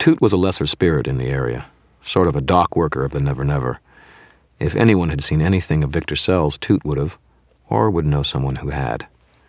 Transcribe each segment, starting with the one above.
Toot was a lesser spirit in the area, sort of a dock worker of the Never Never. If anyone had seen anything of Victor Sells, Toot would have, or would know someone who had.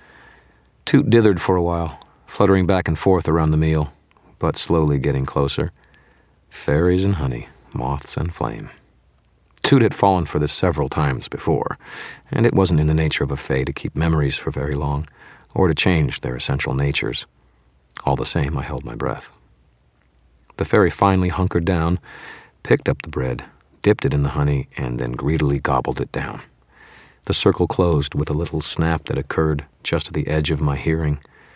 Toot dithered for a while, fluttering back and forth around the meal, but slowly getting closer. Fairies and honey, moths and flame. Toot had fallen for this several times before, and it wasn't in the nature of a fae to keep memories for very long, or to change their essential natures. All the same, I held my breath. The fairy finally hunkered down, picked up the bread, dipped it in the honey, and then greedily gobbled it down. The circle closed with a little snap that occurred just at the edge of my hearing.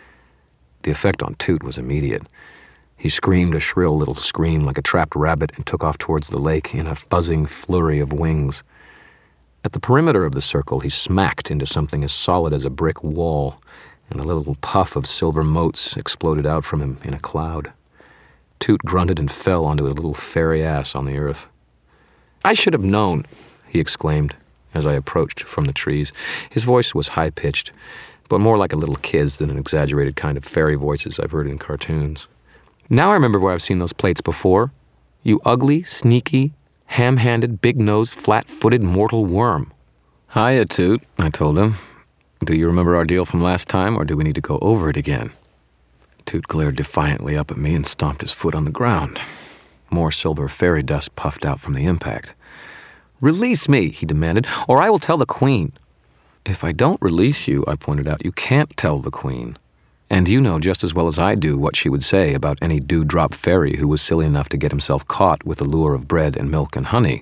The effect on Toot was immediate. He screamed a shrill little scream like a trapped rabbit and took off towards the lake in a buzzing flurry of wings. At the perimeter of the circle, he smacked into something as solid as a brick wall, and a little puff of silver motes exploded out from him in a cloud. Toot grunted and fell onto a little fairy ass on the earth. "I should have known," he exclaimed as I approached from the trees. His voice was high-pitched, but more like a little kid's than an exaggerated kind of fairy voices I've heard in cartoons. "Now I remember where I've seen those plates before. You ugly, sneaky, ham-handed, big-nosed, flat-footed mortal worm." "Hiya, Toot," I told him. "Do you remember our deal from last time, or do we need to go over it again?" Toot glared defiantly up at me and stomped his foot on the ground. More silver fairy dust puffed out from the impact. "Release me," he demanded, "or I will tell the Queen." "If I don't release you," I pointed out, "you can't tell the Queen. And you know just as well as I do what she would say about any dewdrop fairy who was silly enough to get himself caught with the lure of bread and milk and honey."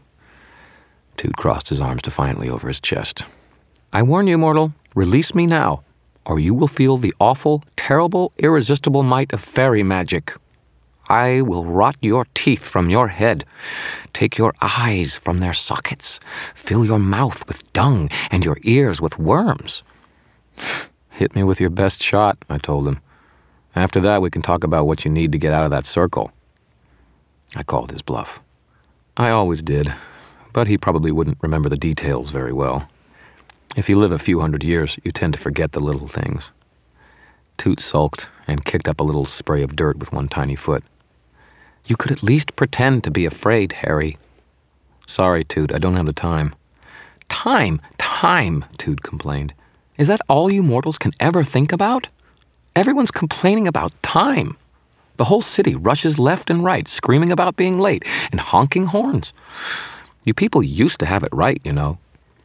Toot crossed his arms defiantly over his chest. "I warn you, mortal, release me now, or you will feel the awful, terrible, irresistible might of fairy magic. I will rot your teeth from your head, take your eyes from their sockets, fill your mouth with dung and your ears with worms." "Hit me with your best shot," I told him. "After that, we can talk about what you need to get out of that circle." I called his bluff. I always did, but he probably wouldn't remember the details very well. If you live a few hundred years, you tend to forget the little things. Toot sulked and kicked up a little spray of dirt with one tiny foot. "You could at least pretend to be afraid, Harry." "Sorry, Toot, I don't have the time." Time, Toot complained. "Is that all you mortals can ever think about? Everyone's complaining about time. The whole city rushes left and right, screaming about being late and honking horns. You people used to have it right, you know."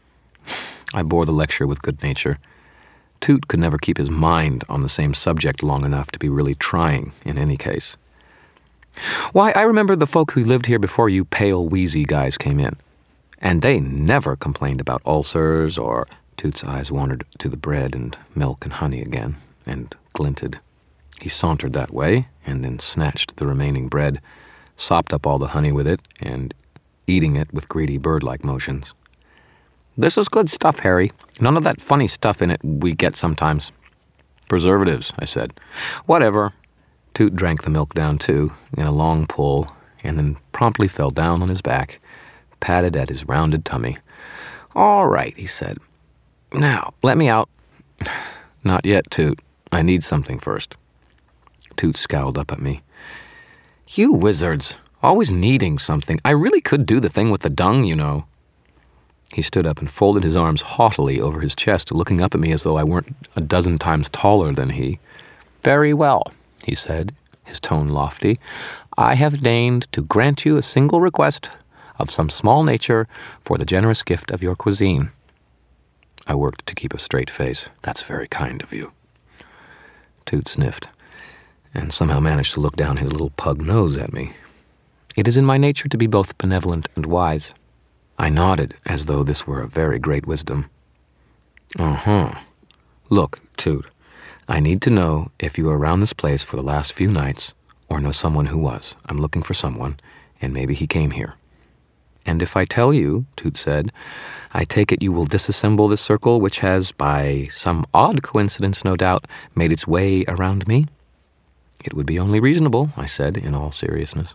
I bore the lecture with good nature. Toot could never keep his mind on the same subject long enough to be really trying in any case. "Why, I remember the folk who lived here before you pale, wheezy guys came in. And they never complained about ulcers or—" Toot's eyes wandered to the bread and milk and honey again, and glinted. He sauntered that way, and then snatched the remaining bread, sopped up all the honey with it, and eating it with greedy bird-like motions. "This is good stuff, Harry. None of that funny stuff in it we get sometimes." "Preservatives," I said. "Whatever." Toot drank the milk down, too, in a long pull, and then promptly fell down on his back, patted at his rounded tummy. "All right," he said. "Now, let me out." "Not yet, Toot. I need something first." Toot scowled up at me. "You wizards, always needing something. I really could do the thing with the dung, you know." He stood up and folded his arms haughtily over his chest, looking up at me as though I weren't a dozen times taller than he. "Very well," he said, his tone lofty. "I have deigned to grant you a single request of some small nature for the generous gift of your cuisine." I worked to keep a straight face. "That's very kind of you." Toot sniffed, and somehow managed to look down his little pug nose at me. "It is in my nature to be both benevolent and wise." I nodded as though this were a very great wisdom. "Uh-huh. Look, Toot, I need to know if you were around this place for the last few nights, or know someone who was. I'm looking for someone, and maybe he came here." "And if I tell you," Toot said, "I take it you will disassemble this circle which has, by some odd coincidence no doubt, made its way around me?" "It would be only reasonable," I said in all seriousness.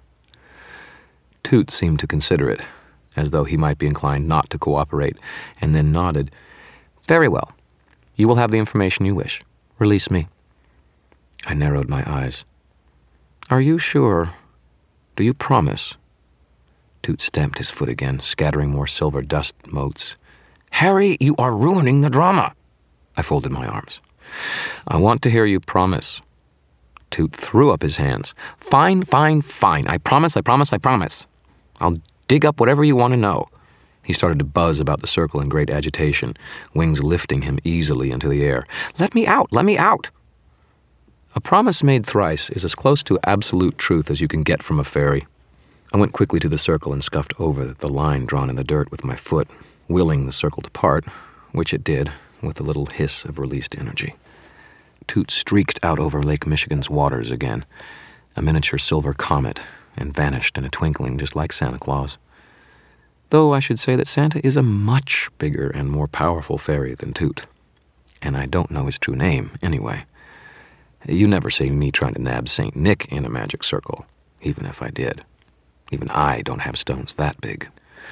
Toot seemed to consider it, as though he might be inclined not to cooperate, and then nodded. "Very well. You will have the information you wish. Release me." I narrowed my eyes. "Are you sure?" Do you promise?" Toot stamped his foot again, scattering more silver dust motes. "Harry, you are ruining the drama." I folded my arms. "I want to hear you promise." Toot threw up his hands. Fine. I promise. I'll dig up whatever you want to know." He started to buzz about the circle in great agitation, wings lifting him easily into the air. Let me out! A promise made thrice is as close to absolute truth as you can get from a fairy. I went quickly to the circle and scuffed over the line drawn in the dirt with my foot, willing the circle to part, which it did, with a little hiss of released energy. Toot streaked out over Lake Michigan's waters again, a miniature silver comet, and vanished in a twinkling just like Santa Claus. Though I should say that Santa is a much bigger and more powerful fairy than Toot. And I don't know his true name, anyway. You never see me trying to nab St. Nick in a magic circle, even if I did. Even I don't have stones that big.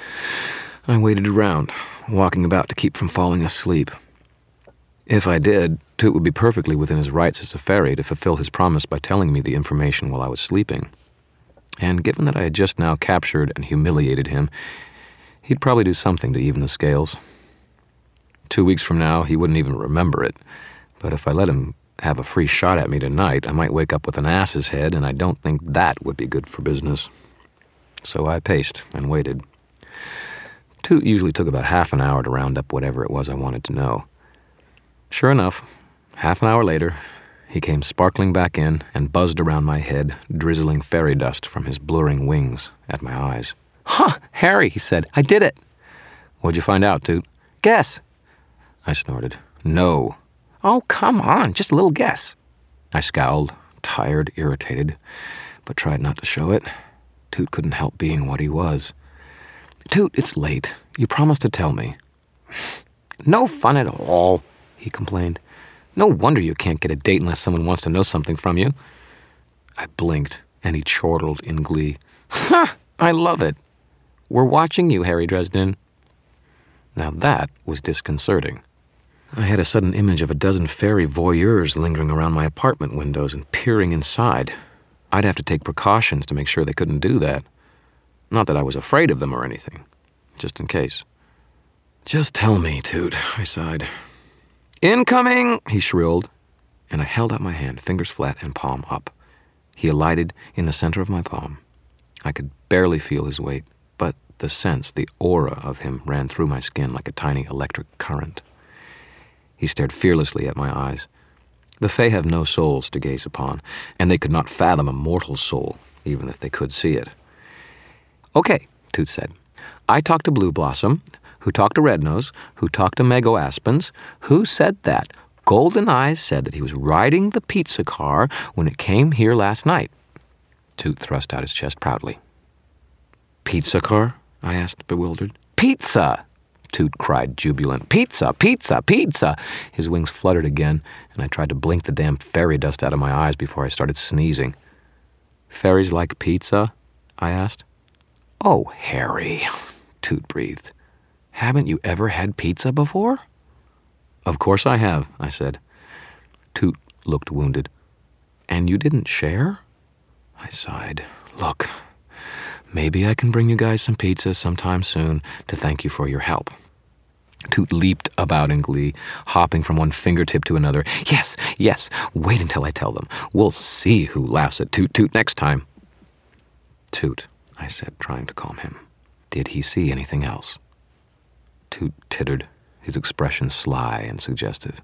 I waited around, walking about to keep from falling asleep. If I did, Toot would be perfectly within his rights as a fairy to fulfill his promise by telling me the information while I was sleeping. And given that I had just now captured and humiliated him, he'd probably do something to even the scales. 2 weeks from now, he wouldn't even remember it. But if I let him have a free shot at me tonight, I might wake up with an ass's head, and I don't think that would be good for business. So I paced and waited. Toot usually took about half an hour to round up whatever it was I wanted to know. Sure enough, half an hour later, he came sparkling back in and buzzed around my head, drizzling fairy dust from his blurring wings at my eyes. "Huh, Harry," he said. "I did it." "What'd you find out, Toot?" "Guess." I snorted. "No." "Oh, come on, just a little guess." I scowled, tired, irritated, but tried not to show it. Toot couldn't help being what he was. "Toot, it's late. You promised to tell me." "No fun at all," he complained. "No wonder you can't get a date unless someone wants to know something from you." I blinked, and he chortled in glee. "Ha! I love it. We're watching you, Harry Dresden." Now that was disconcerting. I had a sudden image of a dozen fairy voyeurs lingering around my apartment windows and peering inside. I'd have to take precautions to make sure they couldn't do that. Not that I was afraid of them or anything, just in case. "Just tell me, Toot," I sighed. "Incoming!" he shrilled, and I held out my hand, fingers flat and palm up. He alighted in the center of my palm. I could barely feel his weight, but the sense, the aura of him ran through my skin like a tiny electric current. He stared fearlessly at my eyes. The Fae have no souls to gaze upon, and they could not fathom a mortal soul, even if they could see it. "Okay," Toot said. "I talked to Blue Blossom, who talked to Rednose, who talked to Mago Aspens, who said that Golden Eyes said that he was riding the pizza car when it came here last night." Toot thrust out his chest proudly. "Pizza car?" I asked, bewildered. "Pizza!" Toot cried, jubilant. "Pizza! Pizza! Pizza!" His wings fluttered again, and I tried to blink the damn fairy dust out of my eyes before I started sneezing. "Fairies like pizza?" I asked. "Oh, Harry," Toot breathed. "Haven't you ever had pizza before?" "Of course I have," I said. Toot looked wounded. "And you didn't share?" I sighed. "Look, maybe I can bring you guys some pizza sometime soon to thank you for your help." Toot leaped about in glee, hopping from one fingertip to another. Yes, wait until I tell them. We'll see who laughs at Toot Toot next time." "Toot," I said, trying to calm him. "Did he see anything else?" Toot tittered, his expression sly and suggestive.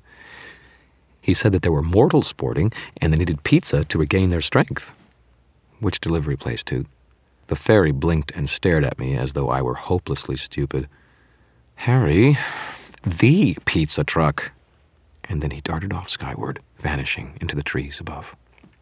"He said that there were mortals sporting, and they needed pizza to regain their strength." "Which delivery place, Toot?" The fairy blinked and stared at me as though I were hopelessly stupid. "Harry, the pizza truck." And then he darted off skyward, vanishing into the trees above.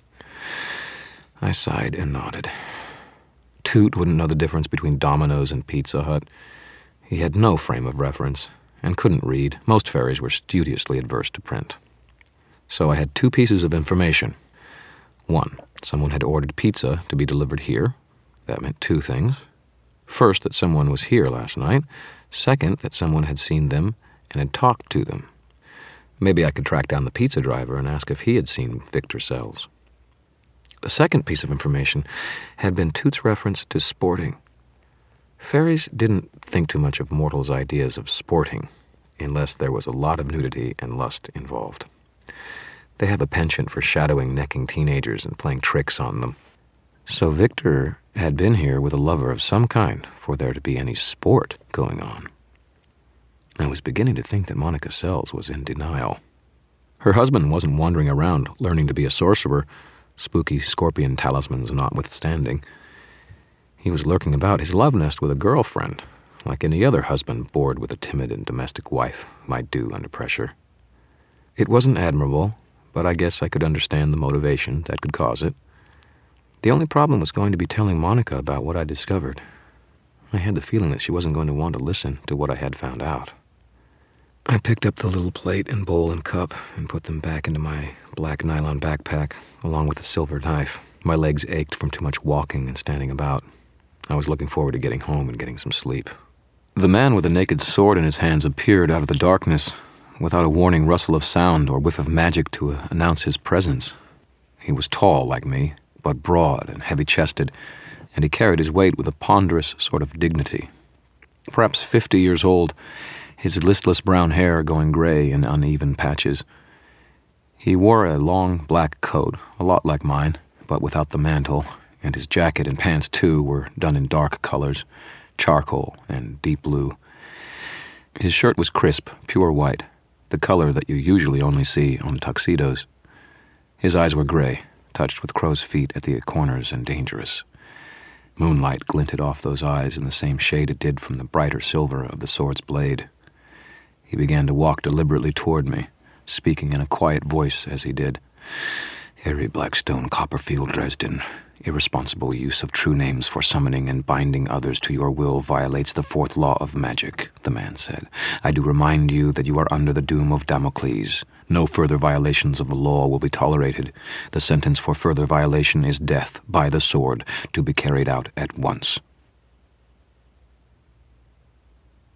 I sighed and nodded. Toot wouldn't know the difference between Domino's and Pizza Hut. He had no frame of reference and couldn't read. Most fairies were studiously adverse to print. So I had 2 pieces of information. 1, someone had ordered pizza to be delivered here. That meant 2 things. First, that someone was here last night. Second, that someone had seen them and had talked to them. Maybe I could track down the pizza driver and ask if he had seen Victor Sells. The second piece of information had been Toot's reference to sporting. Fairies didn't think too much of mortals' ideas of sporting, unless there was a lot of nudity and lust involved. They have a penchant for shadowing necking teenagers and playing tricks on them. So Victor had been here with a lover of some kind for there to be any sport going on. I was beginning to think that Monica Sells was in denial. Her husband wasn't wandering around learning to be a sorcerer, spooky scorpion talismans notwithstanding. He was lurking about his love nest with a girlfriend, like any other husband bored with a timid and domestic wife might do under pressure. It wasn't admirable, but I guess I could understand the motivation that could cause it. The only problem was going to be telling Monica about what I discovered. I had the feeling that she wasn't going to want to listen to what I had found out. I picked up the little plate and bowl and cup and put them back into my black nylon backpack, along with the silver knife. My legs ached from too much walking and standing about. I was looking forward to getting home and getting some sleep. The man with a naked sword in his hands appeared out of the darkness, without a warning rustle of sound or whiff of magic to announce his presence. He was tall like me, but broad and heavy-chested, and he carried his weight with a ponderous sort of dignity. Perhaps 50 years old, his listless brown hair going gray in uneven patches. He wore a long black coat, a lot like mine, but without the mantle, and his jacket and pants, too, were done in dark colors, charcoal and deep blue. His shirt was crisp, pure white, the color that you usually only see on tuxedos. His eyes were gray, touched with crow's feet at the corners and dangerous. Moonlight glinted off those eyes in the same shade it did from the brighter silver of the sword's blade. He began to walk deliberately toward me, speaking in a quiet voice as he did. Harry Blackstone, Copperfield, Dresden. Irresponsible use of true names for summoning and binding others to your will violates the fourth law of magic, the man said. I do remind you that you are under the doom of Damocles. No further violations of the law will be tolerated. The sentence for further violation is death by the sword, to be carried out at once.